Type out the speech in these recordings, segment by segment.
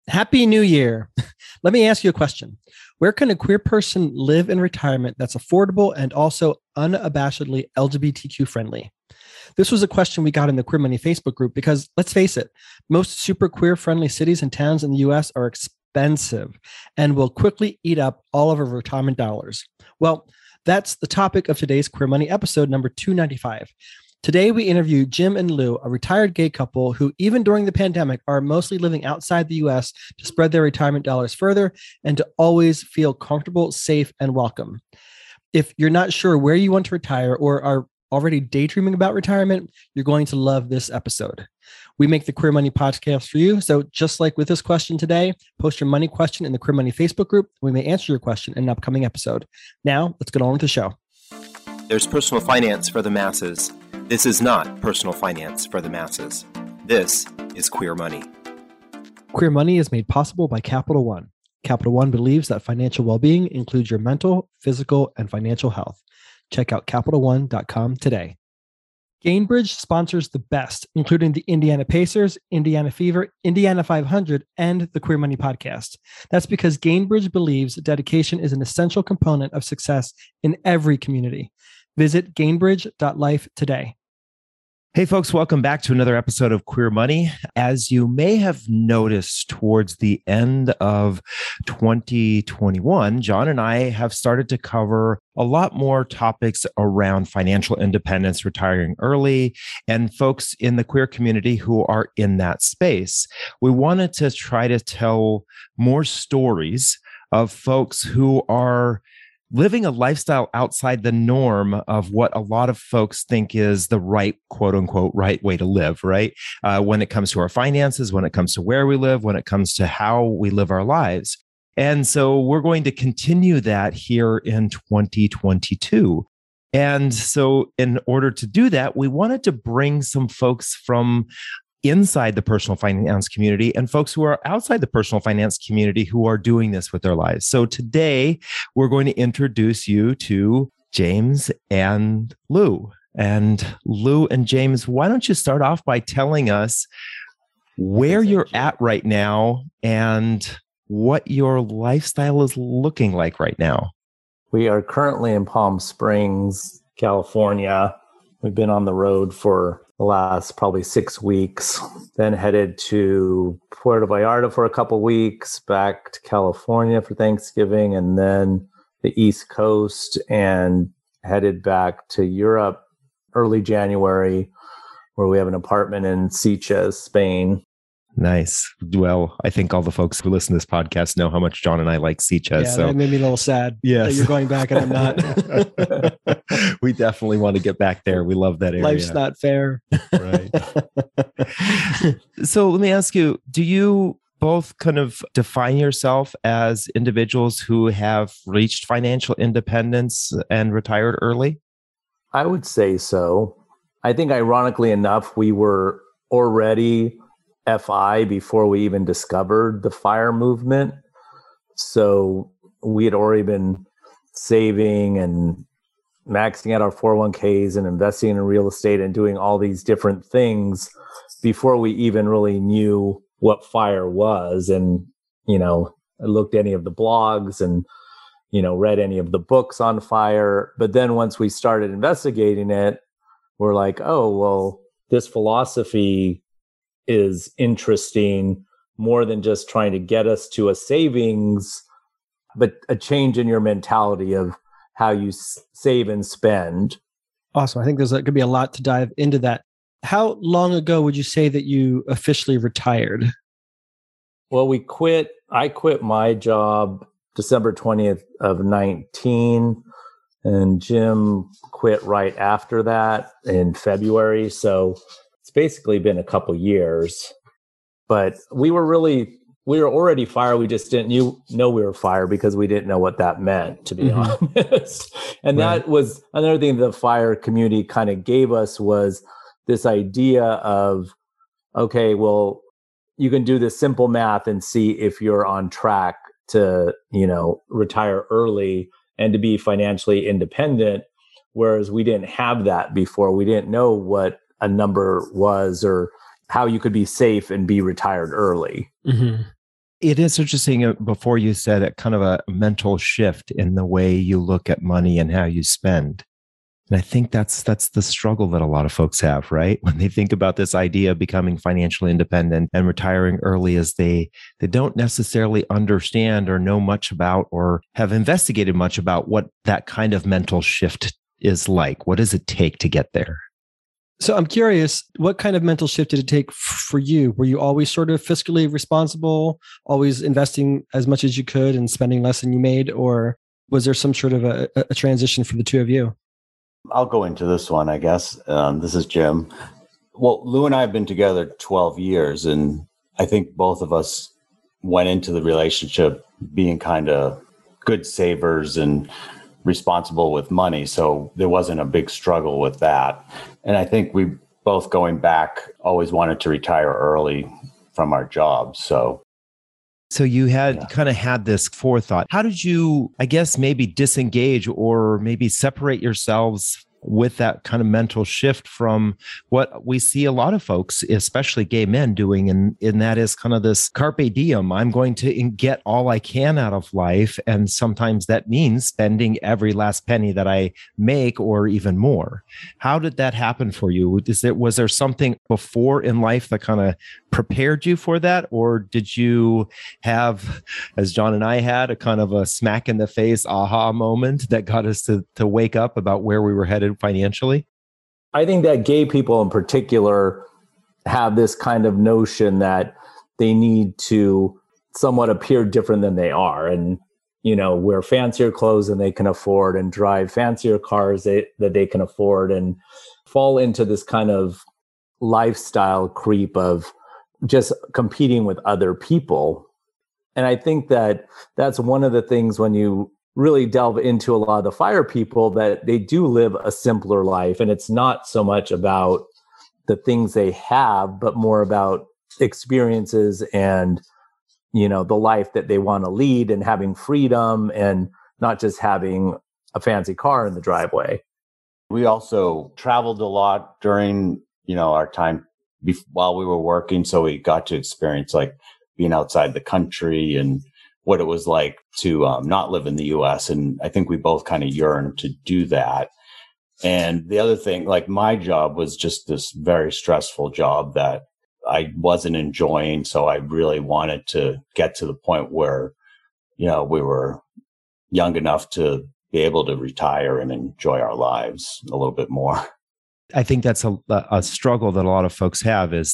Happy New Year. Let me ask you a question. Where can a queer person live in retirement that's affordable and also unabashedly LGBTQ friendly? This was a question we got in the Queer Money Facebook group because let's face it, most super queer friendly cities and towns in the US are expensive and will quickly eat up all of our retirement dollars. Well, that's the topic of today's Queer Money episode number 295. Today, we interview Jim and Lou, a retired gay couple who, even during the pandemic, are mostly living outside the US to spread their retirement dollars further and to always feel comfortable, safe, and welcome. If you're not sure where you want to retire or are already daydreaming about retirement, you're going to love this episode. We make the Queer Money podcast for you. So just like with this question today, post your money question in the Queer Money Facebook group. We may answer your question in an upcoming episode. Now, let's get on with the show. There's personal finance for the masses. This is not personal finance for the masses. This is Queer Money. Queer Money is made possible by Capital One. Capital One believes that financial well-being includes your mental, physical, and financial health. Check out CapitalOne.com today. Gainbridge sponsors the best, including the Indiana Pacers, Indiana Fever, Indiana 500, and the Queer Money podcast. That's because Gainbridge believes dedication is an essential component of success in every community. Visit Gainbridge.life today. Hey folks, welcome back to another episode of Queer Money. As you may have noticed towards the end of 2021, John and I have started to cover a lot more topics around financial independence, retiring early, and folks in the queer community who are in that space. We wanted to try to tell more stories of folks who are living a lifestyle outside the norm of what a lot of folks think is the right, quote unquote, right way to live, right? When it comes to our finances, when it comes to where we live, when it comes to how we live our lives. And so we're going to continue that here in 2022. And so in order to do that, we wanted to bring some folks from inside the personal finance community and folks who are outside the personal finance community who are doing this with their lives. So today we're going to introduce you to James and Lou. And Lou and James, why don't you start off by telling us where you're at right now and what your lifestyle is looking like right now? We are currently in Palm Springs, California. We've been on the road for the last probably 6 weeks, then headed to Puerto Vallarta for a couple weeks, back to California for Thanksgiving, and then the East Coast, and headed back to Europe early January, where we have an apartment in Sitges, Spain. Nice. Well, I think all the folks who listen to this podcast know how much John and I like Sitges. Yeah, so that made me a little sad that you're going back and I'm not. We definitely want to get back there. We love that area. Life's not fair. Right. So let me ask you, do you both kind of define yourself as individuals who have reached financial independence and retired early? I would say so. I think ironically enough, we were already FI before we even discovered the FIRE movement. So we had already been saving and maxing out our 401ks and investing in real estate and doing all these different things before we even really knew what FIRE was. And, I looked at any of the blogs and, read any of the books on FIRE. But then once we started investigating it, we're like, oh, well, this philosophy is interesting, more than just trying to get us to a savings, but a change in your mentality of how you save and spend. Awesome. I think could be a lot to dive into that. How long ago would you say that you officially retired? Well, I quit my job December 20th of 19, and Jim quit right after that in February. So it's basically been a couple years, but we were already FIRE. We just didn't know we were FIRE because we didn't know what that meant, to be honest. And that was another thing the FIRE community kind of gave us, was this idea of, okay, well, you can do this simple math and see if you're on track to, retire early and to be financially independent. Whereas we didn't have that before. We didn't know what a number was or how you could be safe and be retired early. Mm-hmm. It is interesting. Before you said it, kind of a mental shift in the way you look at money and how you spend. And I think that's the struggle that a lot of folks have, right? When they think about this idea of becoming financially independent and retiring early, as they don't necessarily understand or know much about or have investigated much about what that kind of mental shift is like. What does it take to get there? So I'm curious, what kind of mental shift did it take for you? Were you always sort of fiscally responsible, always investing as much as you could and spending less than you made? Or was there some sort of a transition for the two of you? I'll go into this one, I guess. This is Jim. Well, Lou and I have been together 12 years, and I think both of us went into the relationship being kind of good savers and responsible with money. So there wasn't a big struggle with that. And I think we both, going back, always wanted to retire early from our jobs. So you had kind of had this forethought. How did you, I guess, maybe disengage or maybe separate yourselves with that kind of mental shift from what we see a lot of folks, especially gay men, doing? And that is kind of this carpe diem. I'm going to get all I can out of life. And sometimes that means spending every last penny that I make or even more. How did that happen for you? Was there something before in life that kind of prepared you for that? Or did you have, as John and I had, a kind of a smack in the face aha moment that got us to wake up about where we were headed financially? I think that gay people in particular have this kind of notion that they need to somewhat appear different than they are, and, you know, wear fancier clothes than they can afford and drive fancier cars that they can afford, and fall into this kind of lifestyle creep of just competing with other people. And I think that that's one of the things when you really delve into a lot of the FIRE people, that they do live a simpler life. And it's not so much about the things they have, but more about experiences and, you know, the life that they want to lead, and having freedom and not just having a fancy car in the driveway. we also traveled a lot during, our time while we were working. So we got to experience like being outside the country and what it was like to not live in the US. And I think we both kind of yearned to do that. And the other thing, like my job was just this very stressful job that I wasn't enjoying. So I really wanted to get to the point where, we were young enough to be able to retire and enjoy our lives a little bit more. I think that's a struggle that a lot of folks have, is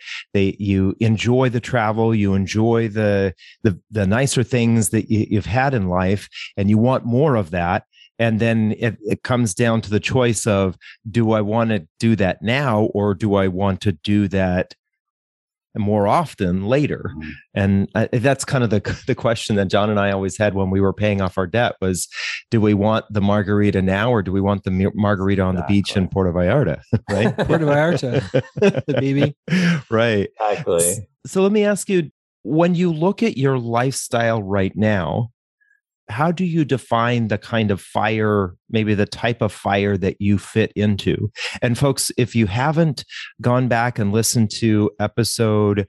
you enjoy the travel, you enjoy the nicer things that you've had in life, and you want more of that. And then it comes down to the choice of, do I want to do that now, or do I want to do that more often later? And that's kind of the question that John and I always had when we were paying off our debt was, do we want the margarita now, or do we want the margarita on the beach in Puerto Vallarta? Right? Puerto Vallarta, the baby. Right. Exactly. So let me ask you, when you look at your lifestyle right now, how do you define the kind of FIRE, maybe the type of FIRE that you fit into? And folks, if you haven't gone back and listened to episode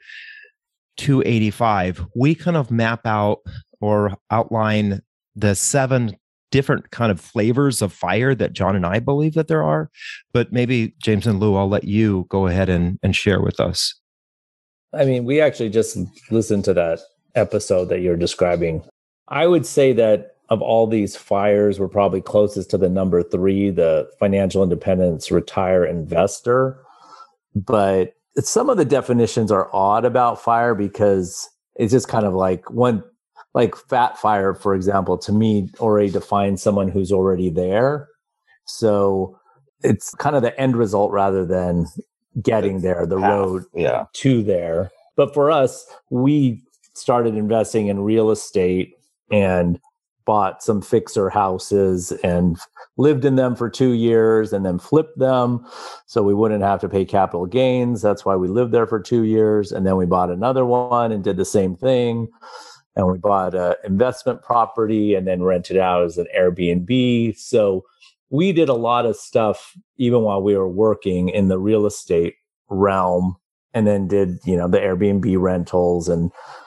285, we kind of map out or outline the 7 different kind of flavors of FIRE that John and I believe that there are. But maybe James and Lou, I'll let you go ahead and share with us. I mean, we actually just listened to that episode that you're describing. I would say that of all these FIREs, we're probably closest to the number 3, the financial independence retire investor. But some of the definitions are odd about FIRE, because it's just kind of like fat FIRE, for example, to me already defines someone who's already there. So it's kind of the end result rather than getting there, the road to there. But for us, we started investing in real estate and bought some fixer houses and lived in them for 2 years and then flipped them so we wouldn't have to pay capital gains. That's why we lived there for 2 years. And then we bought another one and did the same thing. And we bought an investment property and then rented out as an Airbnb. So we did a lot of stuff even while we were working in the real estate realm, and then did, the Airbnb rentals and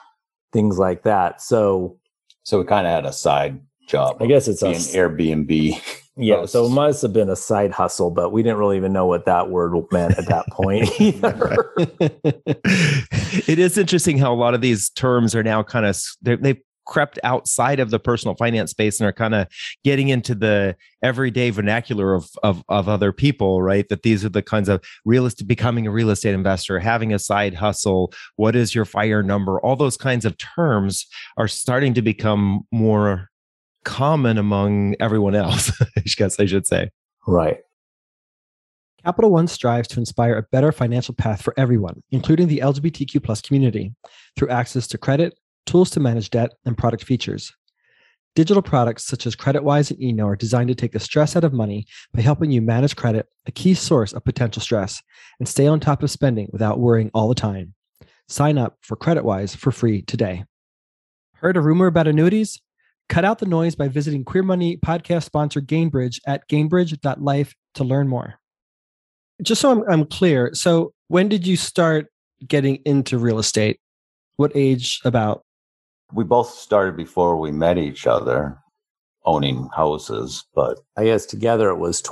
things like that. So we kind of had a side job. I guess it's an Airbnb. Yeah, so it must have been a side hustle, but we didn't really even know what that word meant at that point either. It is interesting how a lot of these terms are now kind of, they've crept outside of the personal finance space and are kind of getting into the everyday vernacular of other people, right? That these are the kinds of becoming a real estate investor, having a side hustle, what is your FIRE number? All those kinds of terms are starting to become more common among everyone else, I guess I should say. Right. Capital One strives to inspire a better financial path for everyone, including the LGBTQ plus community, through access to credit, tools to manage debt, and product features. Digital products such as CreditWise and Eno are designed to take the stress out of money by helping you manage credit, a key source of potential stress, and stay on top of spending without worrying all the time. Sign up for CreditWise for free today. Heard a rumor about annuities? Cut out the noise by visiting Queer Money podcast sponsor Gainbridge at gainbridge.life to learn more. Just so I'm clear, so when did you start getting into real estate? What age about? We both started before we met each other owning houses, but I guess together it was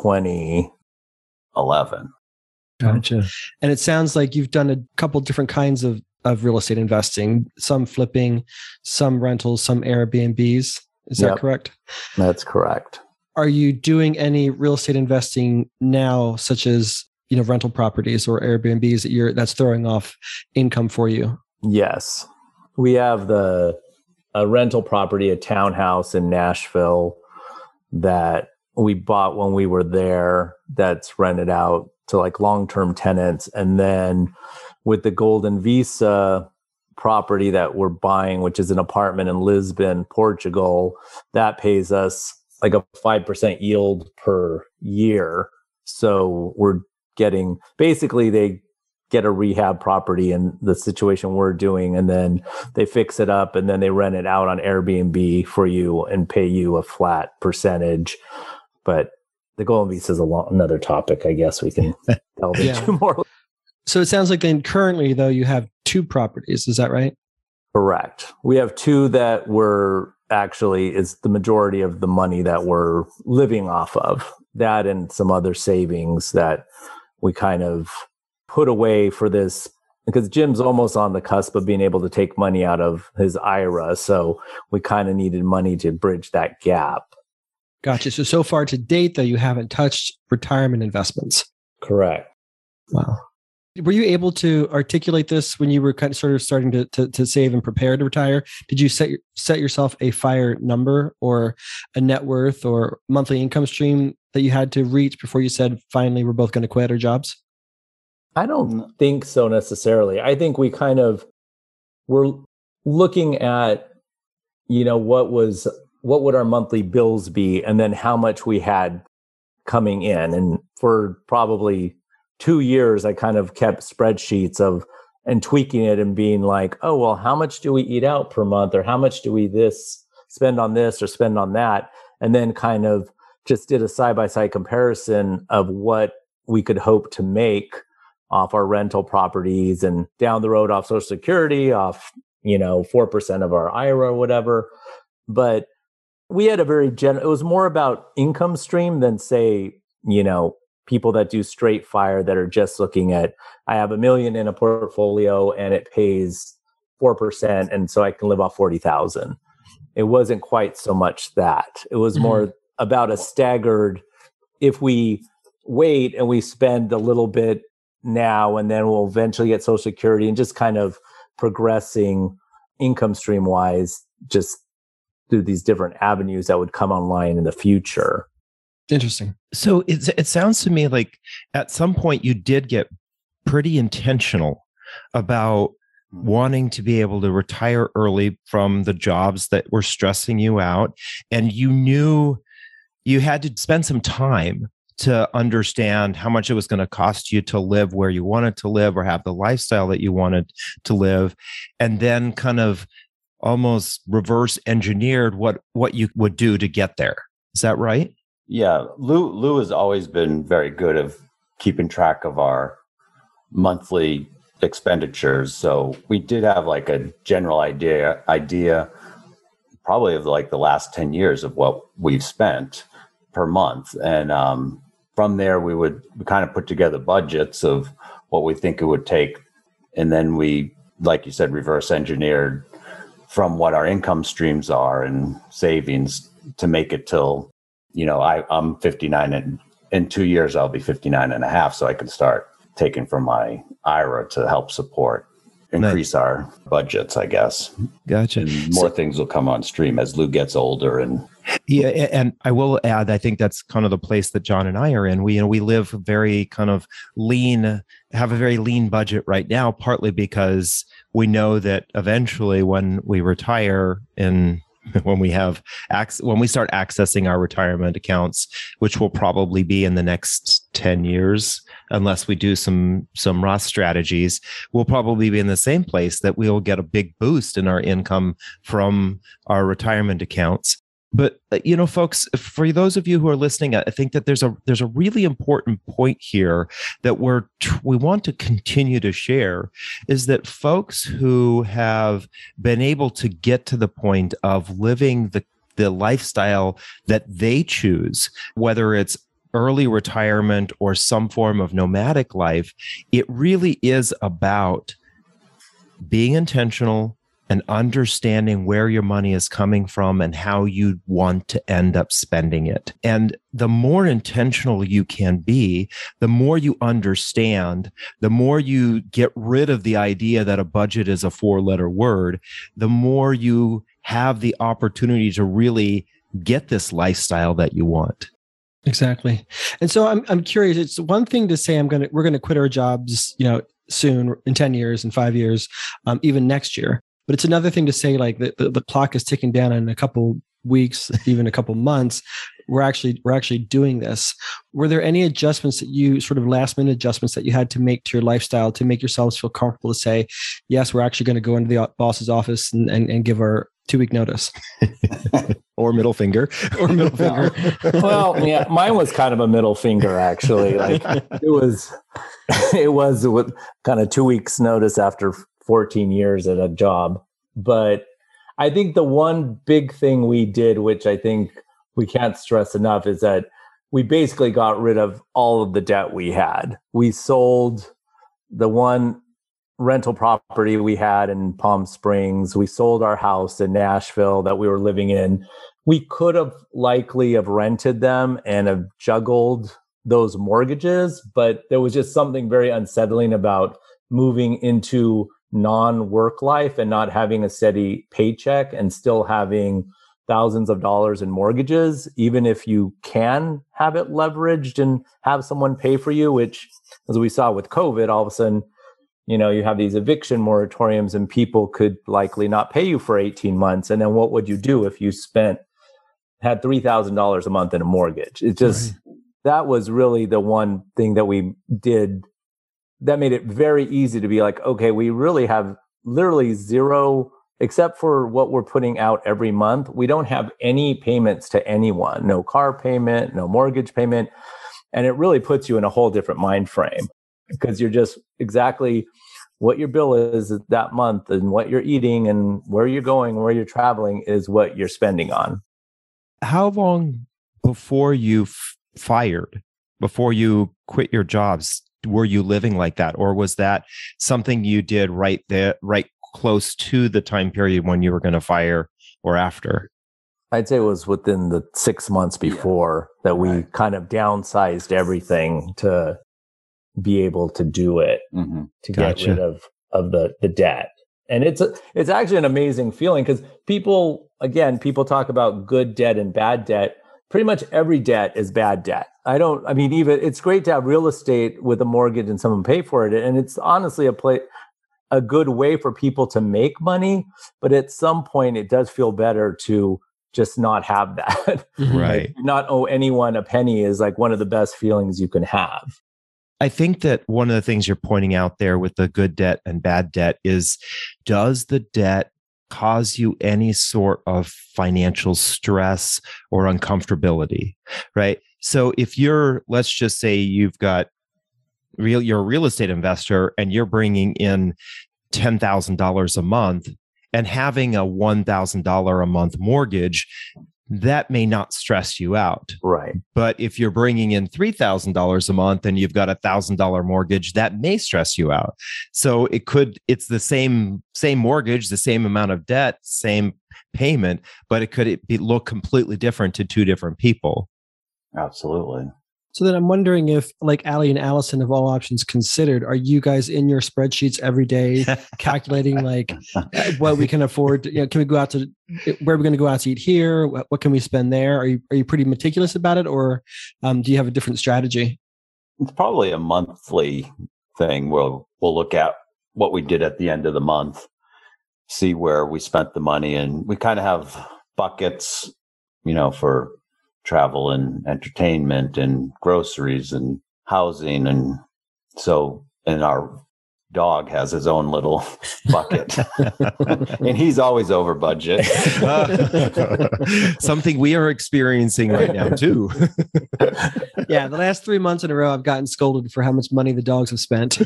2011. Gotcha. And it sounds like you've done a couple different kinds of real estate investing, some flipping, some rentals, some Airbnbs. Is that correct? That's correct. Are you doing any real estate investing now, such as rental properties or Airbnbs that's throwing off income for you? Yes, we have a rental property, a townhouse in Nashville that we bought when we were there. That's rented out to like long-term tenants, and then with the Golden Visa property that we're buying, which is an apartment in Lisbon, Portugal, that pays us like a 5% yield per year. So we're getting, basically they get a rehab property in the situation we're doing, and then they fix it up and then they rent it out on Airbnb for you and pay you a flat percentage. But the Golden Visa is another topic, I guess we can delve into more. So it sounds like then currently, though, you have 2 properties. Is that right? Correct. We have 2 that is the majority of the money that we're living off of. That and some other savings that we kind of put away for this, because Jim's almost on the cusp of being able to take money out of his IRA. So we kind of needed money to bridge that gap. Gotcha. So far to date, though, you haven't touched retirement investments. Correct. Wow. Were you able to articulate this when you were kind of sort of starting to save and prepare to retire? Did you set yourself a FIRE number or a net worth or monthly income stream that you had to reach before you said, finally, we're both going to quit our jobs? I don't think so necessarily. I think we kind of were looking at, what would our monthly bills be, and then how much we had coming in. And for probably 2 years, I kind of kept spreadsheets and tweaking it and being like, oh, well, how much do we eat out per month? Or how much do we spend on this or spend on that? And then kind of just did a side-by-side comparison of what we could hope to make off our rental properties and down the road off Social Security, off, 4% of our IRA or whatever. But we had it was more about income stream than say, people that do straight FIRE that are just looking at, I have $1 million in a portfolio and it pays 4%. And so I can live off 40,000. It wasn't quite so much that. It was more about a staggered, if we wait and we spend a little bit now and then we'll eventually get Social Security, and just kind of progressing income stream wise, just through these different avenues that would come online in the future. Interesting. So it sounds to me like at some point you did get pretty intentional about wanting to be able to retire early from the jobs that were stressing you out. And you knew you had to spend some time to understand how much it was going to cost you to live where you wanted to live or have the lifestyle that you wanted to live. And then kind of almost reverse engineered what you would do to get there. Is that right? Yeah. Lou has always been very good at keeping track of our monthly expenditures. So we did have like a general idea probably of like the last 10 years of what we've spent per month. And from there, we kind of put together budgets of what we think it would take. And then we, like you said, reverse engineered from what our income streams are and savings to make it till, I'm 59 and in 2 years, I'll be 59 and a half. So I can start taking from my IRA to help increase our budgets, I guess. Gotcha. And more things will come on stream as Lou gets older. And yeah, and I will add, I think that's kind of the place that John and I are in. We live very kind of lean, have a very lean budget right now, partly because we know that eventually when we retire and when we start accessing our retirement accounts, which will probably be in the next 10 years, unless we do some Roth strategies, we'll probably be in the same place that we'll get a big boost in our income from our retirement accounts. But, folks, for those of you who are listening, I think that there's a really important point here that we want to continue to share, is that folks who have been able to get to the point of living the lifestyle that they choose, whether it's early retirement or some form of nomadic life, it really is about being intentional and understanding where your money is coming from and how you want to end up spending it. And the more intentional you can be, the more you understand, the more you get rid of the idea that a budget is a 4-letter word, the more you have the opportunity to really get this lifestyle that you want. Exactly. And so I'm curious, it's one thing to say we're going to quit our jobs, soon, in 10 years, in 5 years, even next year. But it's another thing to say, like, the clock is ticking down, and in a couple weeks, even a couple months, we're actually doing this. Were there any adjustments that you sort of last minute adjustments that you had to make to your lifestyle to make yourselves feel comfortable to say, yes, we're actually going to go into the boss's office and give our 2-week notice? Or middle finger. Well, yeah, mine was kind of a middle finger, actually. Like it was with kind of 2 weeks notice after 14 years at a job. But I think the one big thing we did, which I think we can't stress enough, is that we basically got rid of all of the debt we had. We sold the one rental property we had in Palm Springs. We sold our house in Nashville that we were living in. We could have likely have rented them and have juggled those mortgages, but there was just something very unsettling about moving into non-work life and not having a steady paycheck and still having thousands of dollars in mortgages, even if you can have it leveraged and have someone pay for you, which, as we saw with COVID, all of a sudden, you have these eviction moratoriums and people could likely not pay you for 18 months. And then what would you do if you had $3,000 a month in a mortgage? It just, that was really the one thing that we did that made it very easy to be like, okay, we really have literally zero, except for what we're putting out every month. We don't have any payments to anyone, no car payment, no mortgage payment. And it really puts you in a whole different mind frame, because you're just exactly what your bill is that month, and what you're eating and where you're going, where you're traveling is what you're spending on. How long before you fired, before you quit your jobs, were you living like that? Or was that something you did right close to the time period when you were going to fire, or after? I'd say it was within the 6 months before that we kind of downsized everything to be able to do it, to get rid of the debt. And it's actually an amazing feeling, because people talk about good debt and bad debt. Pretty much every debt is bad debt. Even it's great to have real estate with a mortgage and someone pay for it. And it's honestly a good way for people to make money. But at some point, it does feel better to just not have that. Right. Like, not owe anyone a penny is like one of the best feelings you can have. I think that one of the things you're pointing out there with the good debt and bad debt is, does the debt cause you any sort of financial stress or uncomfortability, right? So if let's just say you've got you're a real estate investor and you're bringing in $10,000 a month and having a $1,000 a month mortgage, that may not stress you out. Right. But if you're bringing in $3,000 a month and you've got a $1,000 mortgage, that may stress you out. So it's the same mortgage, the same amount of debt, same payment, but it could look completely different to two different people. Absolutely. So then I'm wondering if, like Allie and Allison of All Options Considered, are you guys in your spreadsheets every day calculating like what we can afford? Can we go out to, where are we going to go out to eat here? What can we spend there? Are you pretty meticulous about it, or do you have a different strategy? It's probably a monthly thing. We'll look at what we did at the end of the month, see where we spent the money, and we kind of have buckets, for travel and entertainment and groceries and housing. And our dog has his own little bucket and he's always over budget. Something we are experiencing right now too. Yeah. The last 3 months in a row, I've gotten scolded for how much money the dogs have spent.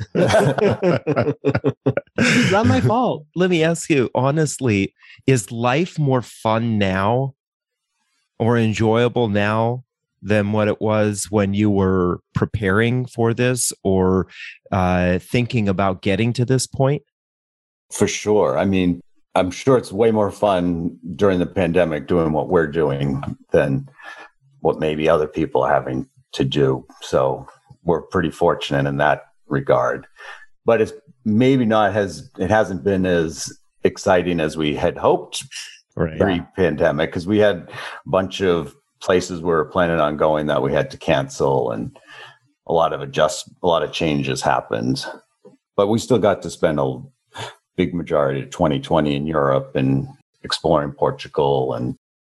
It's not my fault. Let me ask you, honestly, is life more fun now or enjoyable now than what it was when you were preparing for this or thinking about getting to this point? For sure. I mean, I'm sure it's way more fun during the pandemic doing what we're doing than what maybe other people are having to do. So we're pretty fortunate in that regard. But it's maybe it hasn't been as exciting as we had hoped. Right. Pre-pandemic, because we had a bunch of places we were planning on going that we had to cancel, and a lot of changes happened. But we still got to spend a big majority of 2020 in Europe and exploring Portugal, and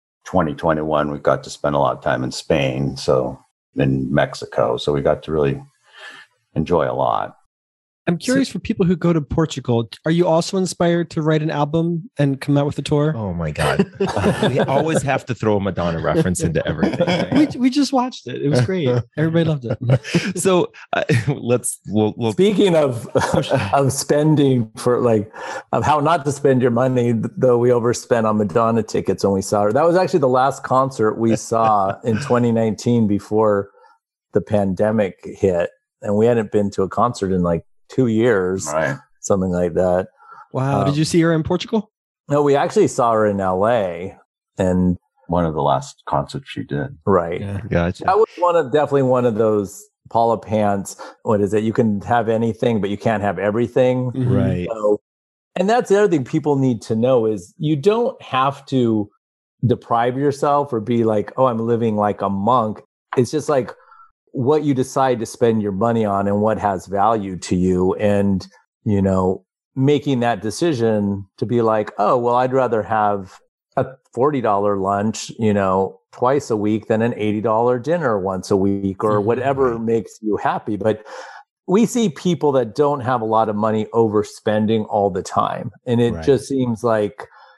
2021 we got to spend a lot of time in Spain, so in Mexico. So we got to really enjoy a lot. I'm curious, for people who go to Portugal, are you also inspired to write an album and come out with a tour? Oh my God. We always have to throw a Madonna reference into everything. Right? We just watched it. It was great. Everybody loved it. So we'll speaking of spending of how not to spend your money, though we overspent on Madonna tickets when we saw her. That was actually the last concert we saw in 2019 before the pandemic hit. And we hadn't been to a concert in 2 years, right? Something like that. Wow. Did you see her in Portugal? No, we actually saw her in LA, and one of the last concerts she did. Right. Yeah, gotcha. That was definitely one of those Paula Pants. What is it? You can have anything, but you can't have everything. Right. So, and that's the other thing people need to know is you don't have to deprive yourself or be like, oh, I'm living like a monk. It's just what you decide to spend your money on and what has value to you. And, making that decision to be like, oh, well, I'd rather have a $40 lunch, twice a week than an $80 dinner once a week or whatever makes you happy. But we see people that don't have a lot of money overspending all the time. And it just seems like,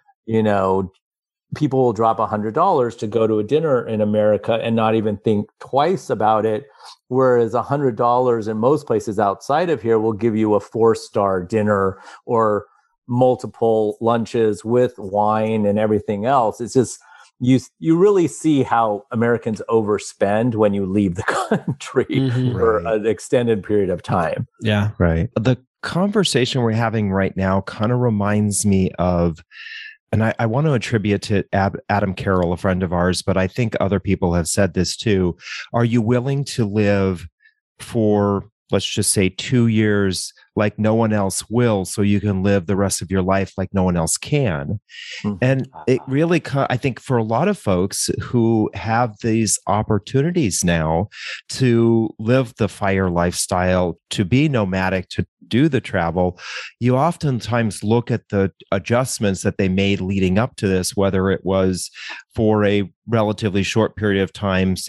people will drop $100 to go to a dinner in America and not even think twice about it. Whereas $100 in most places outside of here will give you a 4-star dinner or multiple lunches with wine and everything else. It's just, you really see how Americans overspend when you leave the country for an extended period of time. Yeah. Right. The conversation we're having right now kind of reminds me of, and I want to attribute it to Adam Carroll, a friend of ours, but I think other people have said this too. Are you willing to live for, let's just say, 2 years like no one else will, so you can live the rest of your life like no one else can? And it really, I think for a lot of folks who have these opportunities now to live the FIRE lifestyle, to be nomadic, to do the travel, you oftentimes look at the adjustments that they made leading up to this, whether it was for a relatively short period of time, say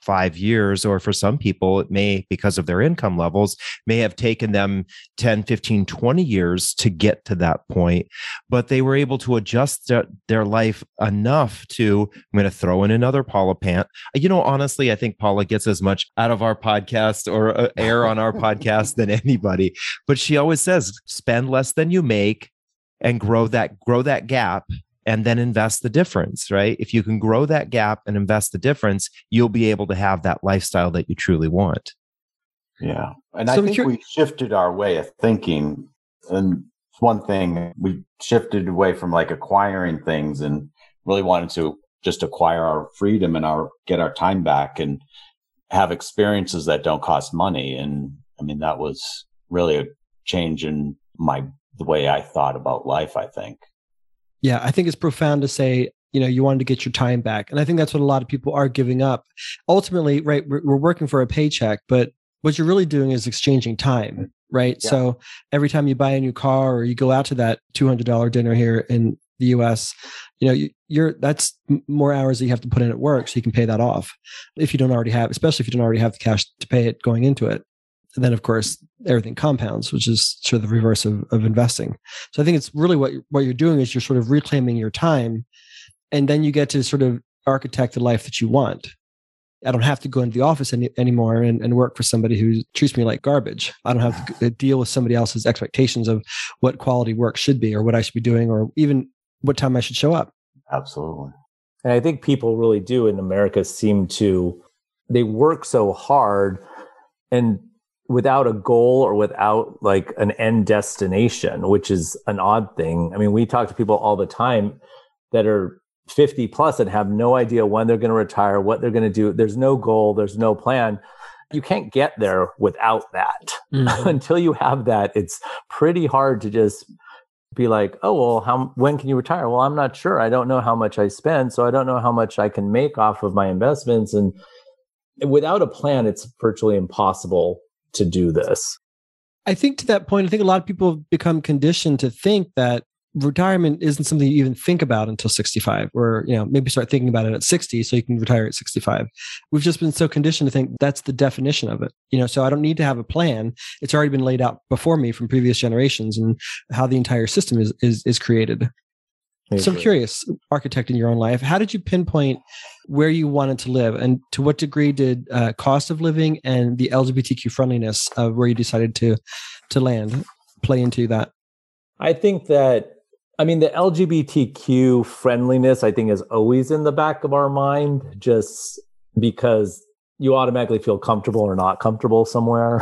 5 years, or for some people, it may, because of their income levels, may have taken them 10, 15, 20 years to get to that point. But they were able to adjust their life enough to, I'm going to throw in another Paula Pant. Honestly, I think Paula gets as much out of our podcast or air on our podcast than anybody. But she always says, spend less than you make and grow that gap, and then invest the difference, right? If you can grow that gap and invest the difference, you'll be able to have that lifestyle that you truly want. Yeah. And I think we shifted our way of thinking. And one thing, we shifted away from like acquiring things and really wanted to just acquire our freedom and get our time back and have experiences that don't cost money. And I mean, that was really a change in the way I thought about life, I think. Yeah, I think it's profound to say, you wanted to get your time back. And I think that's what a lot of people are giving up. Ultimately, right, we're working for a paycheck, but what you're really doing is exchanging time, right? Yeah. So every time you buy a new car or you go out to that $200 dinner here in the US, that's more hours that you have to put in at work so you can pay that off. Especially if you don't already have the cash to pay it going into it. And then, of course, everything compounds, which is sort of the reverse of investing. So I think it's really what you're doing is you're sort of reclaiming your time, and then you get to sort of architect the life that you want. I don't have to go into the office anymore and work for somebody who treats me like garbage. I don't have to deal with somebody else's expectations of what quality work should be or what I should be doing or even what time I should show up. Absolutely. And I think people really do in America they work so hard and without a goal or without like an end destination, which is an odd thing. I mean, we talk to people all the time that are 50 plus and have no idea when they're going to retire, what they're going to do. There's no goal. There's no plan. You can't get there without that. Mm-hmm. Until you have that, it's pretty hard to just be like, oh, well, when can you retire? Well, I'm not sure. I don't know how much I spend, so I don't know how much I can make off of my investments. And without a plan, it's virtually impossible to do this. I think to that point, I think a lot of people have become conditioned to think that retirement isn't something you even think about until 65, or maybe start thinking about it at 60 so you can retire at 65. We've just been so conditioned to think that's the definition of it. So I don't need to have a plan. It's already been laid out before me from previous generations and how the entire system is created. So I'm curious, architecting your own life, how did you pinpoint where you wanted to live, and to what degree did cost of living and the LGBTQ friendliness of where you decided to land play into that? I think that, the LGBTQ friendliness, I think, is always in the back of our mind, just because you automatically feel comfortable or not comfortable somewhere.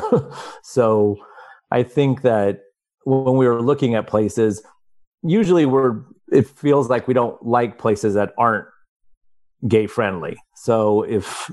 So I think that when we were looking at places, usually it feels like we don't like places that aren't gay friendly. So if,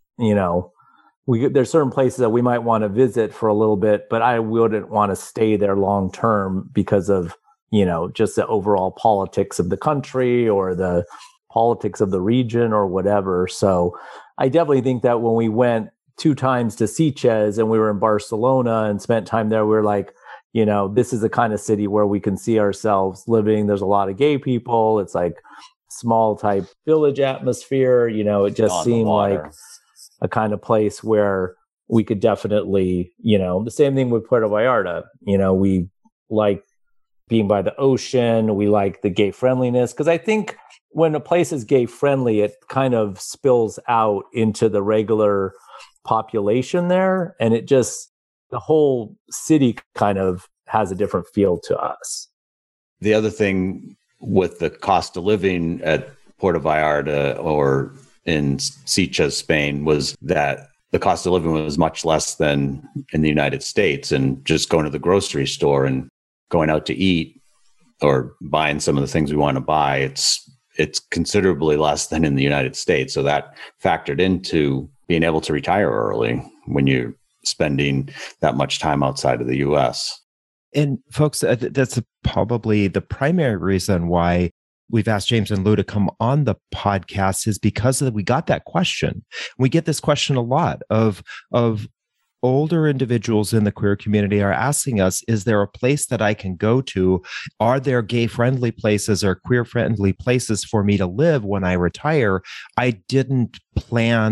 there's certain places that we might want to visit for a little bit, but I wouldn't want to stay there long term because of, just the overall politics of the country or the politics of the region or whatever. So I definitely think that when we went 2 times to Sitges and we were in Barcelona and spent time there, we were like, this is the kind of city where we can see ourselves living. There's a lot of gay people. It's like small type village atmosphere. It just seemed like a kind of place where we could definitely, the same thing with Puerto Vallarta. We like being by the ocean. We like the gay friendliness. Because I think when a place is gay friendly, it kind of spills out into the regular population there. And the whole city kind of has a different feel to us. The other thing with the cost of living at Puerto Vallarta or in Sitges, Spain, was that the cost of living was much less than in the United States. And just going to the grocery store and going out to eat or buying some of the things we want to buy, it's considerably less than in the United States. So that factored into being able to retire early when you're spending that much time outside of the US. And folks, that's probably the primary reason why we've asked James and Lou to come on the podcast, is because we got that question. We get this question a lot of older individuals in the queer community are asking us, is there a place that I can go to? Are there gay-friendly places or queer-friendly places for me to live when I retire? I didn't plan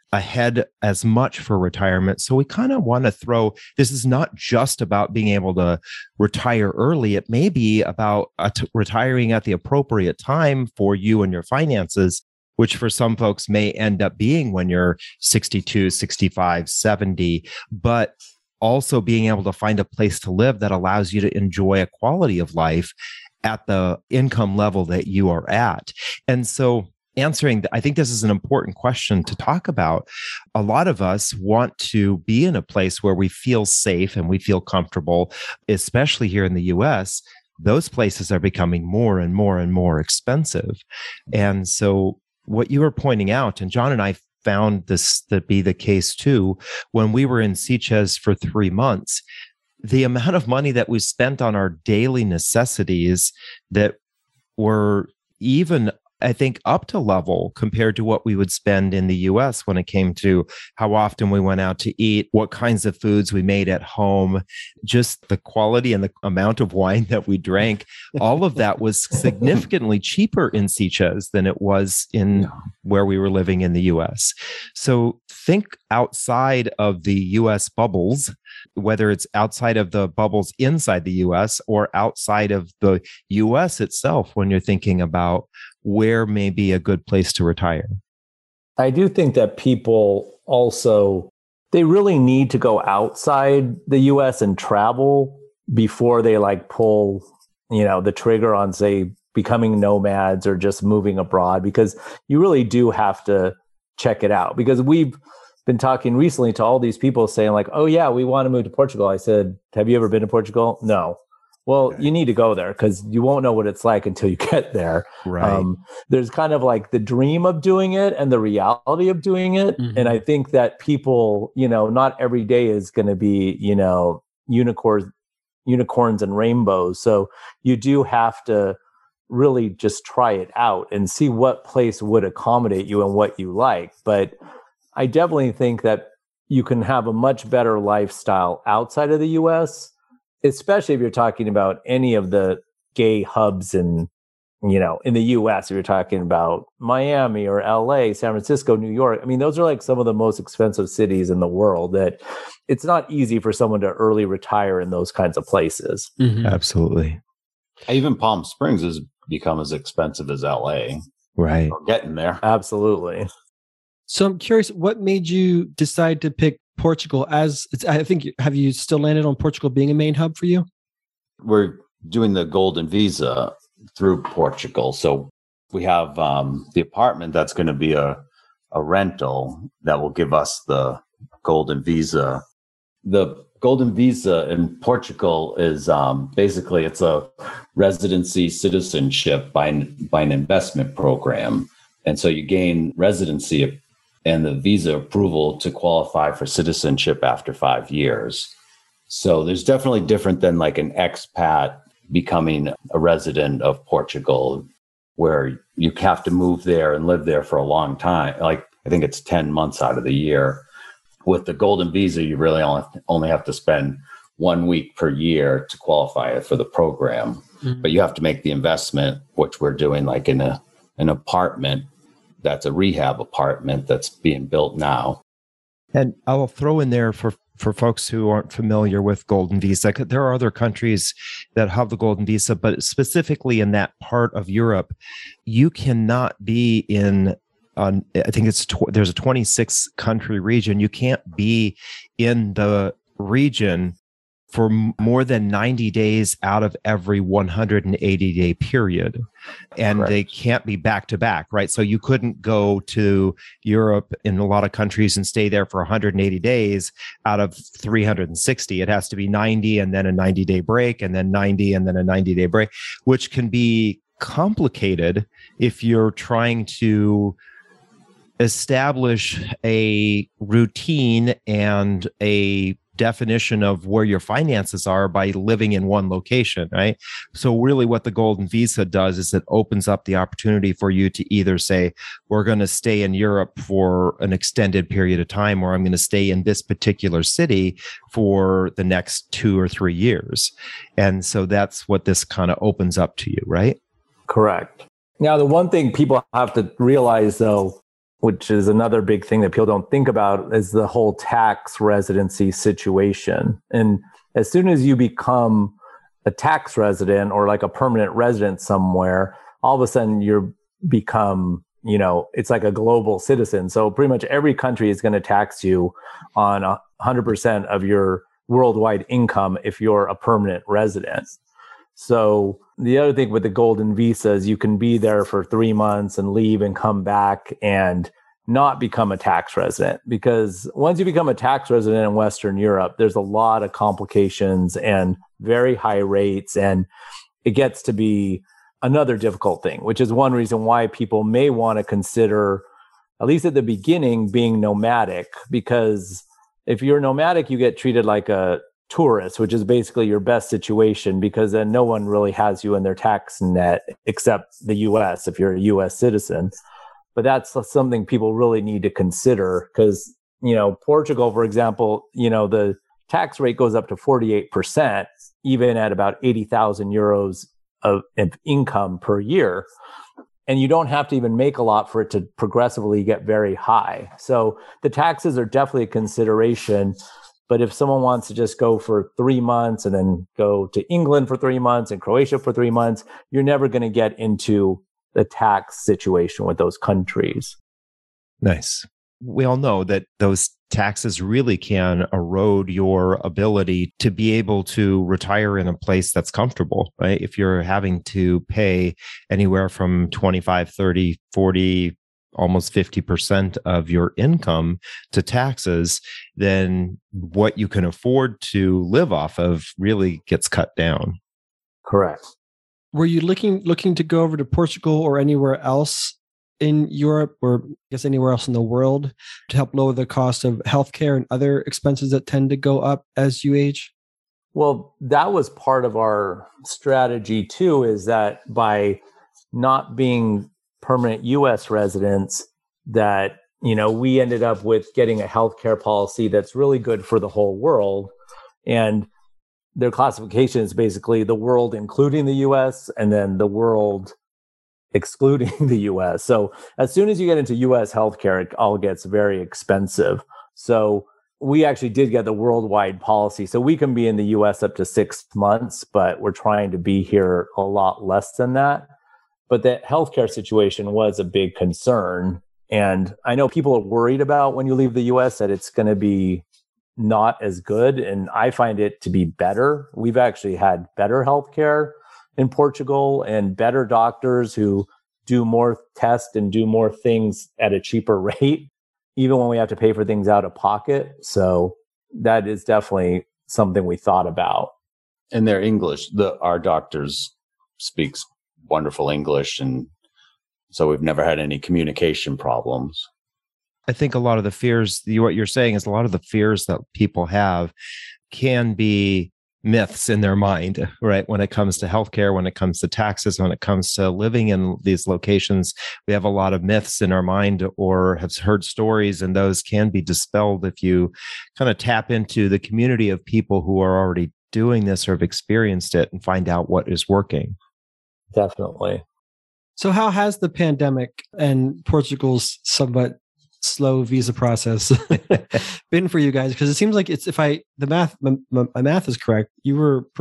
ahead as much for retirement. So we kind of want to throw, this is not just about being able to retire early. It may be about retiring at the appropriate time for you and your finances, which for some folks may end up being when you're 62, 65, 70, but also being able to find a place to live that allows you to enjoy a quality of life at the income level that you are at. And so I think this is an important question to talk about. A lot of us want to be in a place where we feel safe and we feel comfortable, especially here in the US. Those places are becoming more and more and more expensive. And so what you were pointing out, and John and I found this to be the case too, when we were in Sitges for 3 months, the amount of money that we spent on our daily necessities that were even, I think, up to level compared to what we would spend in the US when it came to how often we went out to eat, what kinds of foods we made at home, just the quality and the amount of wine that we drank. All of that was significantly cheaper in Sitges than it was in where we were living in the US. So think outside of the US bubbles, whether it's outside of the bubbles inside the US or outside of the US itself, when you're thinking about where may be a good place to retire. I do think that people also, they really need to go outside the US and travel before they pull, the trigger on, say, becoming nomads or just moving abroad, because you really do have to check it out. Because we've been talking recently to all these people saying oh yeah, we want to move to Portugal. I said, have you ever been to Portugal? No. Well, you need to go there because you won't know what it's like until you get there. Right. There's kind of the dream of doing it and the reality of doing it. Mm-hmm. And I think that people, not every day is going to be, unicorns and rainbows. So you do have to really just try it out and see what place would accommodate you and what you like. But I definitely think that you can have a much better lifestyle outside of the US, especially if you're talking about any of the gay hubs in the US. If you're talking about Miami or LA, San Francisco, New York. I mean, those are some of the most expensive cities in the world, that it's not easy for someone to early retire in those kinds of places. Mm-hmm. Absolutely. Even Palm Springs has become as expensive as LA. Right. We're getting there. Absolutely. So I'm curious, what made you decide to pick Portugal have you still landed on Portugal being a main hub for you? We're doing the golden visa through Portugal. So we have the apartment that's going to be a rental that will give us the golden visa. The golden visa in Portugal is basically it's a residency citizenship by an investment program. And so you gain residency and the visa approval to qualify for citizenship after 5 years. So there's definitely different than an expat becoming a resident of Portugal, where you have to move there and live there for a long time. I think it's 10 months out of the year. With the golden visa, you really only have to spend 1 week per year to qualify for the program. Mm-hmm. But you have to make the investment, which we're doing in an apartment. That's a rehab apartment that's being built now. And I'll throw in there for folks who aren't familiar with Golden Visa, there are other countries that have the Golden Visa, but specifically in that part of Europe, you cannot be in, I think there's a 26 country region. You can't be in the region for more than 90 days out of every 180-day period. And Correct. They can't be back to back, right? So you couldn't go to Europe in a lot of countries and stay there for 180 days out of 360. It has to be 90 and then a 90-day break, and then 90 and then a 90-day break, which can be complicated if you're trying to establish a routine and a definition of where your finances are by living in one location, right? So really what the Golden Visa does is it opens up the opportunity for you to either say, we're going to stay in Europe for an extended period of time, or I'm going to stay in this particular city for the next 2 or 3 years. And so that's what this kind of opens up to you, right? Correct. Now, the one thing people have to realize, though, which is another big thing that people don't think about, is the whole tax residency situation. And as soon as you become a tax resident or like a permanent resident somewhere, all of a sudden you become, it's like a global citizen. So pretty much every country is going to tax you on 100% of your worldwide income if you're a permanent resident. So the other thing with the golden visa is you can be there for 3 months and leave and come back and not become a tax resident, because once you become a tax resident in Western Europe, there's a lot of complications and very high rates, and it gets to be another difficult thing, which is one reason why people may want to consider, at least at the beginning, being nomadic, because if you're nomadic, you get treated like a tourist, which is basically your best situation, because then no one really has you in their tax net except the US if you're a US citizen. But that's something people really need to consider, because, Portugal, for example, the tax rate goes up to 48%, even at about 80,000 euros of income per year. And you don't have to even make a lot for it to progressively get very high. So the taxes are definitely a consideration. But if someone wants to just go for 3 months and then go to England for 3 months and Croatia for 3 months, you're never going to get into the tax situation with those countries. Nice. We all know that those taxes really can erode your ability to be able to retire in a place that's comfortable, right? If you're having to pay anywhere from 25, 30, 40, almost 50% of your income to taxes, then what you can afford to live off of really gets cut down. Correct. Were you looking to go over to Portugal or anywhere else in Europe, or I guess anywhere else in the world, to help lower the cost of healthcare and other expenses that tend to go up as you age? Well, that was part of our strategy too, is that by not being permanent US residents, that, we ended up with getting a healthcare policy that's really good for the whole world. And their classification is basically the world including the US and then the world excluding the US. So as soon as you get into US healthcare, it all gets very expensive. So we actually did get the worldwide policy. So we can be in the US up to 6 months, but we're trying to be here a lot less than that. But the healthcare situation was a big concern. And I know people are worried about when you leave the US that it's going to be not as good. And I find it to be better. We've actually had better healthcare in Portugal and better doctors who do more tests and do more things at a cheaper rate, even when we have to pay for things out of pocket. So that is definitely something we thought about. And their English, our doctors speaks wonderful English. And so we've never had any communication problems. I think a lot of the fears, what you're saying is a lot of the fears that people have can be myths in their mind, right? When it comes to healthcare, when it comes to taxes, when it comes to living in these locations, we have a lot of myths in our mind or have heard stories, and those can be dispelled if you kind of tap into the community of people who are already doing this or have experienced it and find out what is working. Definitely. So how has the pandemic and Portugal's somewhat slow visa process been for you guys? Because it seems like my math is correct, you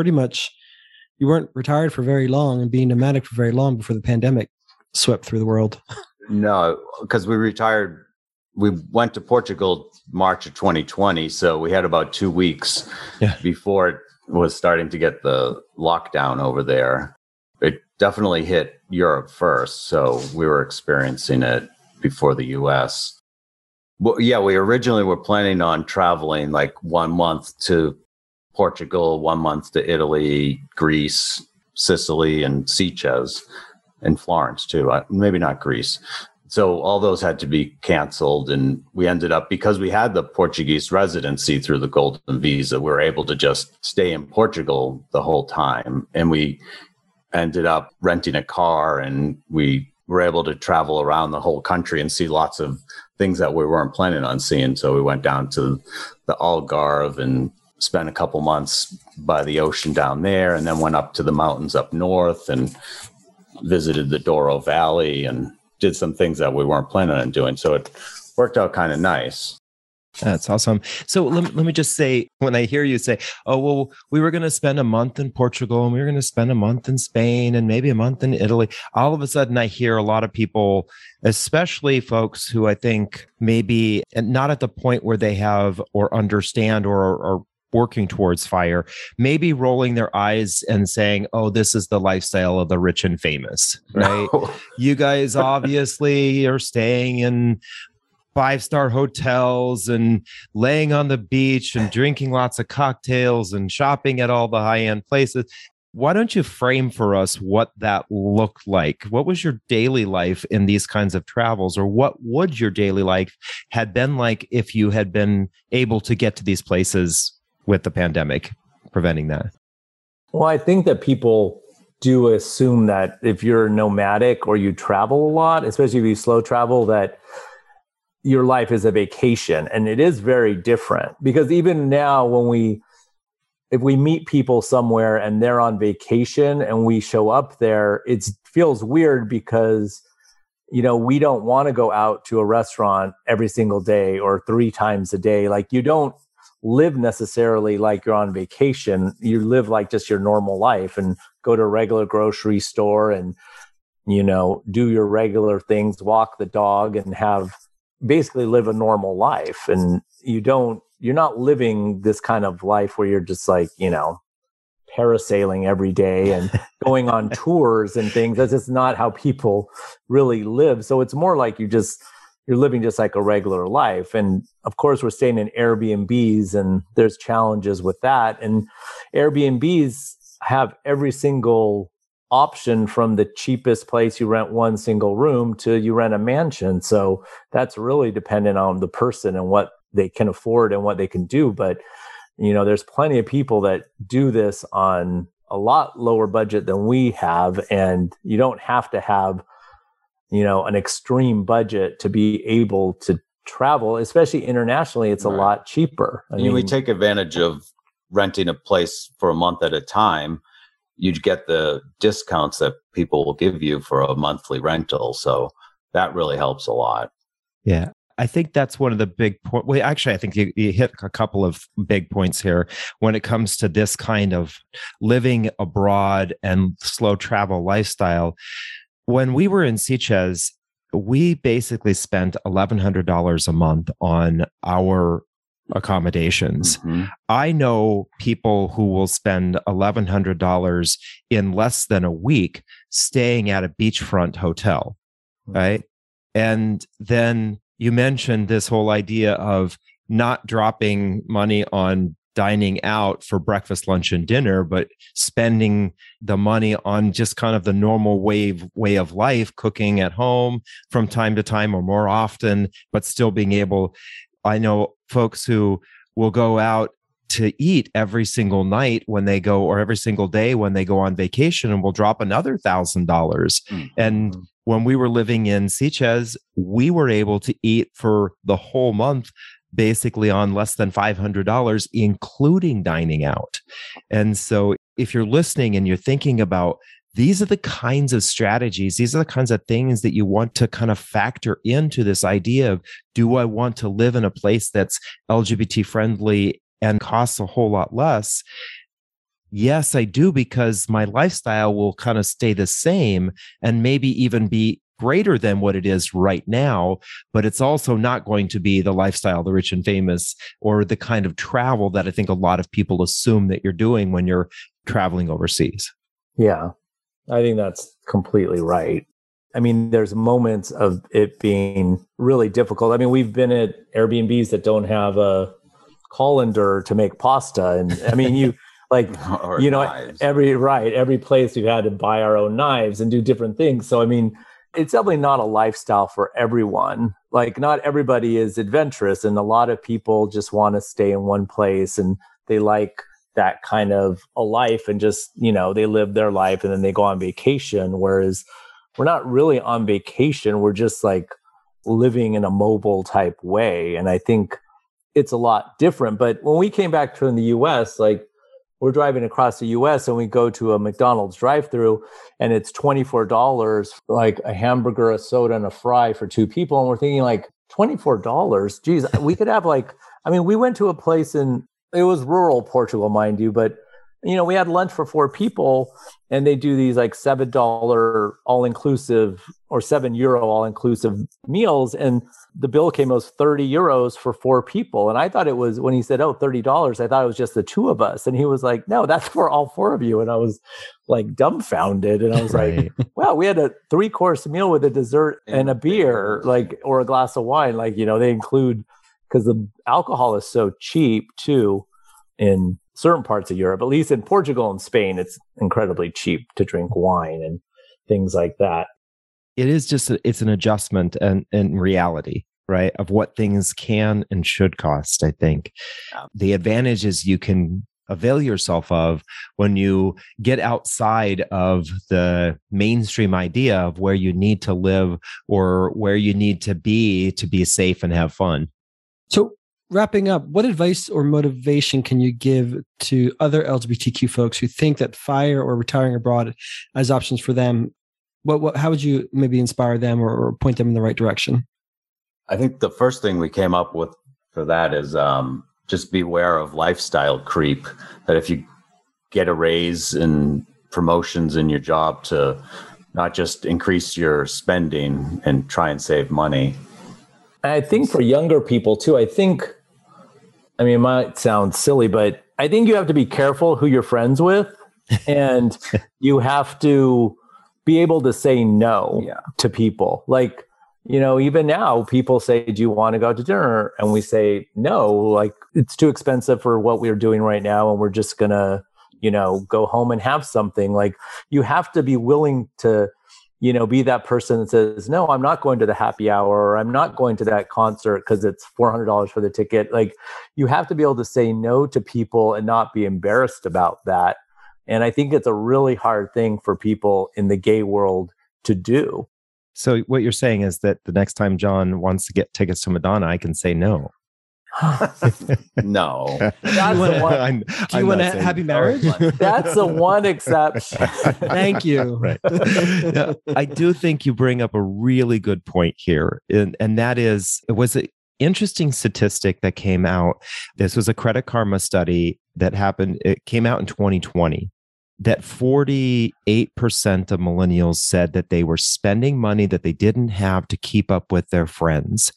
weren't retired for very long and being nomadic for very long before the pandemic swept through the world. No, because we retired. We went to Portugal March of 2020, so we had about 2 weeks before it was starting to get the lockdown over there. It definitely hit Europe first, so we were experiencing it before the US. Well, yeah, we originally were planning on traveling like 1 month to Portugal, 1 month to Italy, Greece, Sicily, and Sitges, and Florence too. Maybe not Greece. So all those had to be canceled. And we ended up, because we had the Portuguese residency through the Golden Visa, we were able to just stay in Portugal the whole time. And we ended up renting a car, and we were able to travel around the whole country and see lots of things that we weren't planning on seeing. So we went down to the Algarve and spent a couple months by the ocean down there, and then went up to the mountains up north and visited the Douro Valley and did some things that we weren't planning on doing. So it worked out kind of nice. That's awesome. So let me just say, when I hear you say, oh, well, we were going to spend a month in Portugal and we were going to spend a month in Spain and maybe a month in Italy, all of a sudden I hear a lot of people, especially folks who I think maybe not at the point where they have or understand or are working towards FIRE, maybe rolling their eyes and saying, oh, this is the lifestyle of the rich and famous, right? No. You guys obviously are staying in 5-star hotels and laying on the beach and drinking lots of cocktails and shopping at all the high-end places. Why don't you frame for us what that looked like? What was your daily life in these kinds of travels, or what would your daily life had been like if you had been able to get to these places with the pandemic preventing that? Well, I think that people do assume that if you're nomadic or you travel a lot, especially if you slow travel, that your life is a vacation. And it is very different, because even now if we meet people somewhere and they're on vacation and we show up there, it feels weird because, we don't want to go out to a restaurant every single day or 3 times a day. Like, you don't live necessarily like you're on vacation. You live like just your normal life and go to a regular grocery store and, do your regular things, walk the dog, and basically live a normal life. And you're not living this kind of life where you're just like, parasailing every day and going on tours and things. That's just not how people really live. So it's more like you're living just like a regular life. And of course, we're staying in Airbnbs, and there's challenges with that. And Airbnbs have every single option, from the cheapest place you rent one single room to you rent a mansion. So that's really dependent on the person and what they can afford and what they can do. But, there's plenty of people that do this on a lot lower budget than we have. And you don't have to have, an extreme budget to be able to travel, especially internationally. It's a lot cheaper. I mean, we take advantage of renting a place for a month at a time. You'd get the discounts that people will give you for a monthly rental. So that really helps a lot. Yeah. I think that's one of the big points. Well, actually, I think you hit a couple of big points here when it comes to this kind of living abroad and slow travel lifestyle. When we were in Sitges, we basically spent $1,100 a month on our accommodations. Mm-hmm. I know people who will spend $1,100 in less than a week staying at a beachfront hotel, right? And then you mentioned this whole idea of not dropping money on dining out for breakfast, lunch, and dinner, but spending the money on just kind of the normal way of life, cooking at home from time to time or more often, but still being able. I know folks who will go out to eat every single night when they go, or every single day when they go on vacation, and will drop another $1,000. Mm-hmm. And when we were living in Sitges, we were able to eat for the whole month basically on less than $500, including dining out. And so if you're listening and you're thinking about, these are the kinds of strategies, these are the kinds of things that you want to kind of factor into this idea of, do I want to live in a place that's LGBT friendly and costs a whole lot less? Yes, I do, because my lifestyle will kind of stay the same and maybe even be greater than what it is right now, but it's also not going to be the lifestyle, the rich and famous, or the kind of travel that I think a lot of people assume that you're doing when you're traveling overseas. Yeah, I think that's completely right. I mean, there's moments of it being really difficult. I mean, we've been at Airbnbs that don't have a colander to make pasta. And I mean, knives. every place we've had to buy our own knives and do different things. So, I mean, it's definitely not a lifestyle for everyone. Like, not everybody is adventurous, and a lot of people just want to stay in one place, and they like that kind of a life, and just, they live their life and then they go on vacation. Whereas we're not really on vacation. We're just like living in a mobile type way. And I think it's a lot different. But when we came back from the US, like, we're driving across the US and we go to a McDonald's drive-through and it's $24, like a hamburger, a soda, and a fry for two people. And we're thinking like, $24? Geez, we could have we went to a place it was rural Portugal, mind you, but we had lunch for four people and they do these like $7 all-inclusive or €7 all-inclusive meals. And the bill came as €30 for four people. And I thought it was, when he said, $30, I thought it was just the two of us. And he was like, no, that's for all four of you. And I was like dumbfounded. And I was like, wow, we had a 3-course meal with a dessert and a beer, or a glass of wine. They include, because the alcohol is so cheap too in certain parts of Europe, at least in Portugal and Spain, it's incredibly cheap to drink wine and things like that. It is just, it's an adjustment and reality, right? Of what things can and should cost, I think. The advantage is you can avail yourself of when you get outside of the mainstream idea of where you need to live or where you need to be safe and have fun. So wrapping up, what advice or motivation can you give to other LGBTQ folks who think that FIRE or retiring abroad as options for them? How would you maybe inspire them or point them in the right direction? I think the first thing we came up with for that is just beware of lifestyle creep. That if you get a raise and promotions in your job, to not just increase your spending and try and save money. I think for younger people too, it might sound silly, but I think you have to be careful who you're friends with, and you have to be able to say no to people. Even now people say, do you want to go to dinner? And we say, no, it's too expensive for what we're doing right now. And we're just going to, go home and have something. You have to be willing to, be that person that says, no, I'm not going to the happy hour, or I'm not going to that concert because it's $400 for the ticket. You have to be able to say no to people and not be embarrassed about that. And I think it's a really hard thing for people in the gay world to do. So what you're saying is that the next time John wants to get tickets to Madonna, I can say no. No. Do you want a happy marriage? That's the one exception. Thank you. Right. Yeah, I do think you bring up a really good point here. And that is, it was an interesting statistic that came out. This was a Credit Karma study that happened. It came out in 2020. That 48% of millennials said that they were spending money that they didn't have to keep up with their friends.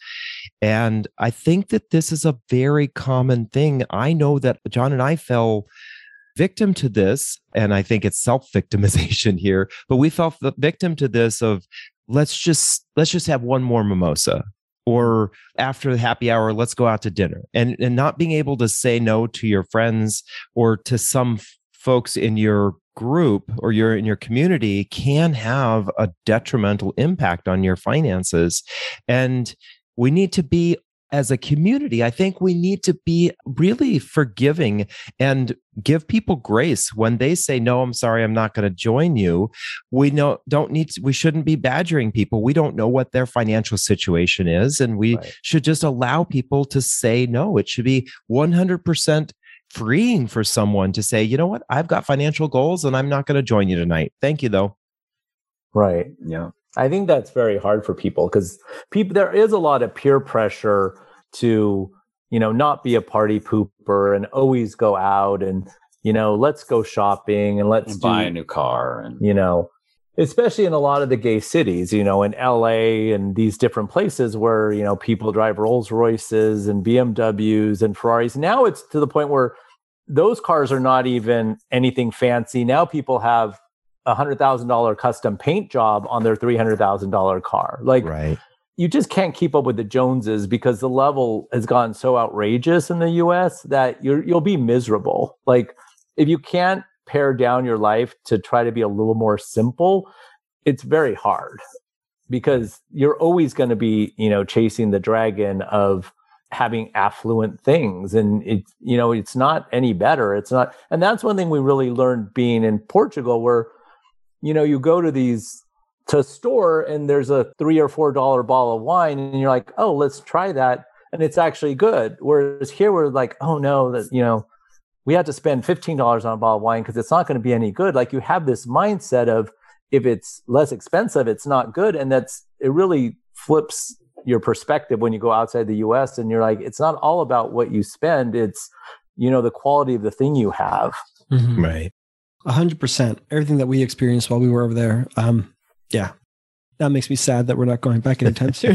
And I think that this is a very common thing. I know that John and I fell victim to this, and I think it's self-victimization here, but we fell victim to this of let's just have one more mimosa, or after the happy hour, let's go out to dinner, and not being able to say no to your friends or to some folks in your group or in your community can have a detrimental impact on your finances. And we need to be, as a community, I think we need to be really forgiving and give people grace when they say, no, I'm sorry, I'm not going to join you. We shouldn't be badgering people. We don't know what their financial situation is. And we should just allow people to say no. It should be 100% freeing for someone to say, you know what, I've got financial goals and I'm not going to join you tonight. Thank you, though. Right. Yeah. I think that's very hard for people because there is a lot of peer pressure to, not be a party pooper and always go out and, let's go shopping and let's buy a new car and, especially in a lot of the gay cities, in LA and these different places where, people drive Rolls Royces and BMWs and Ferraris. Now it's to the point where those cars are not even anything fancy. Now people have $100,000 custom paint job on their $300,000 car. Right. You just can't keep up with the Joneses because the level has gotten so outrageous in the US that you'll be miserable. If you can't pare down your life to try to be a little more simple, it's very hard because you're always going to be, chasing the dragon of having affluent things. And it's not any better. It's not. And that's one thing we really learned being in Portugal where, you go to a store and there's a $3 or $4 bottle of wine and you're like, oh, let's try that. And it's actually good. Whereas here we're like, oh no, that, we had to spend $15 on a bottle of wine because it's not going to be any good. Like, you have this mindset of, if it's less expensive, it's not good. And it really flips your perspective when you go outside the US, and you're like, it's not all about what you spend. It's, the quality of the thing you have. Mm-hmm. Right. 100%. Everything that we experienced while we were over there. Yeah. That makes me sad that we're not going back anytime soon.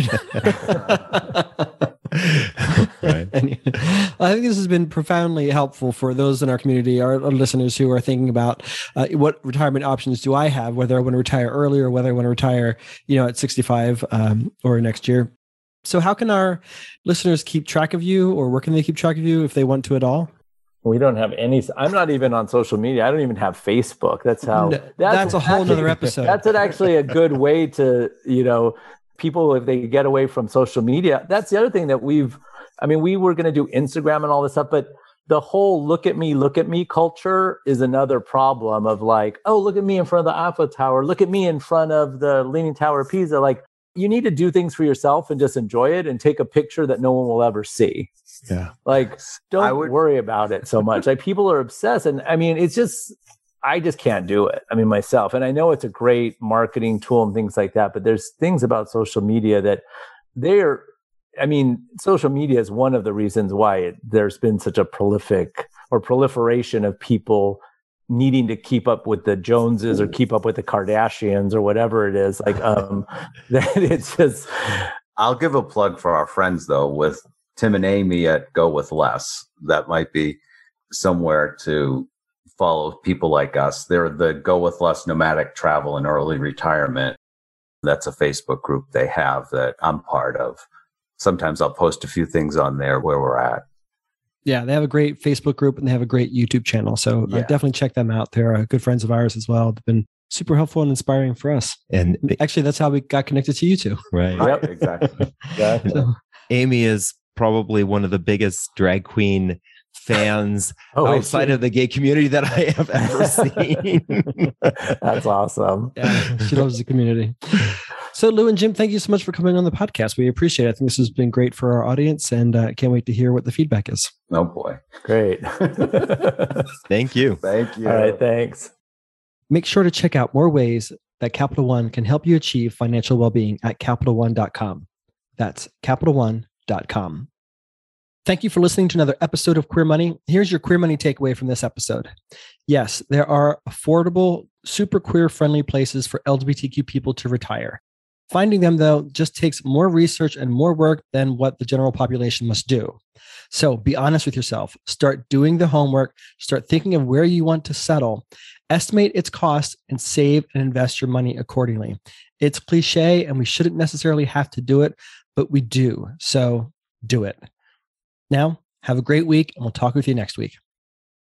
Right. Anyway, I think this has been profoundly helpful for those in our community, our listeners who are thinking about what retirement options do I have, whether I want to retire early or whether I want to retire, at 65 or next year. So how can our listeners keep track of you, or where can they keep track of you if they want to at all? We don't have any. I'm not even on social media. I don't even have Facebook. That's a whole nother episode. That's actually a good way to, people, if they get away from social media. That's the other thing that we were going to do Instagram and all this stuff, but the whole look at me culture is another problem of like, oh, look at me in front of the Eiffel Tower. Look at me in front of the Leaning Tower of Pisa. Like, you need to do things for yourself and just enjoy it and take a picture that no one will ever see. Yeah. Like, don't worry about it so much. Like, people are obsessed. And I just can't do it. Myself. And I know it's a great marketing tool and things like that, but there's things about social media that social media is one of the reasons why there's been such a proliferation of people needing to keep up with the Joneses or keep up with the Kardashians or whatever it is. Like, that it's just. I'll give a plug for our friends though, with Tim and Amy at Go With Less. That might be somewhere to follow people like us. They're the Go With Less Nomadic Travel and Early Retirement. That's a Facebook group they have that I'm part of. Sometimes I'll post a few things on there where we're at. Yeah, they have a great Facebook group and they have a great YouTube channel. So definitely check them out. They're good friends of ours as well. They've been super helpful and inspiring for us. And actually, that's how we got connected to you two. Right. Yep, exactly. So, Amy is probably one of the biggest drag queen fans outside of the gay community that I have ever seen. That's awesome. Yeah, she loves the community. So Lou and Jim, thank you so much for coming on the podcast. We appreciate it. I think this has been great for our audience, and can't wait to hear what the feedback is. Oh boy. Great. Thank you. Thank you. All right. Thanks. Make sure to check out more ways that Capital One can help you achieve financial well-being at CapitalOne.com. That's CapitalOne.com. Thank you for listening to another episode of Queer Money. Here's your Queer Money takeaway from this episode. Yes, there are affordable, super queer-friendly places for LGBTQ people to retire. Finding them, though, just takes more research and more work than what the general population must do. So be honest with yourself. Start doing the homework. Start thinking of where you want to settle. Estimate its cost and save and invest your money accordingly. It's cliche, and we shouldn't necessarily have to do it, but we do. So do it. Now, have a great week, and we'll talk with you next week.